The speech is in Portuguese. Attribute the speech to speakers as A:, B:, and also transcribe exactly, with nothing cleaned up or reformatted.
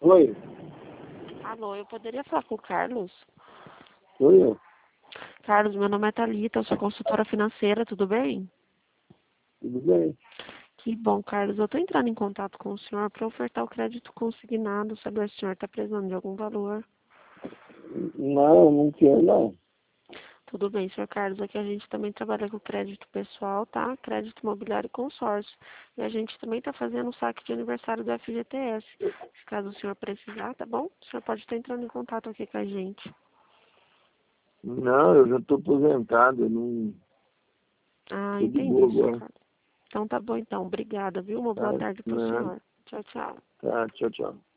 A: Oi,
B: Alô, eu poderia falar com o Carlos?
A: sou eu.
B: Carlos, meu nome é Thalita, eu sou consultora financeira, tudo bem?
A: Tudo bem?
B: Que bom, Carlos. Eu estou entrando em contato com o senhor para ofertar o crédito consignado, saber se o senhor está precisando de algum valor.
A: Não, não quero não.
B: Tudo bem, senhor Carlos. Aqui a gente também trabalha com crédito pessoal, tá? Crédito imobiliário e consórcio. E a gente também está fazendo o saque de aniversário do F G T S. Se caso o senhor precisar, tá bom? O senhor pode estar entrando em contato aqui com a gente.
A: Não, eu já estou aposentado, eu não
B: Ah,
A: estou de boa
B: entendi, senhor
A: agora.
B: Carlos. Então tá bom então. Obrigada, viu? Uma boa
A: Tá,
B: tarde para o
A: não,
B: senhor. Tchau, tchau.
A: tá, tchau, tchau.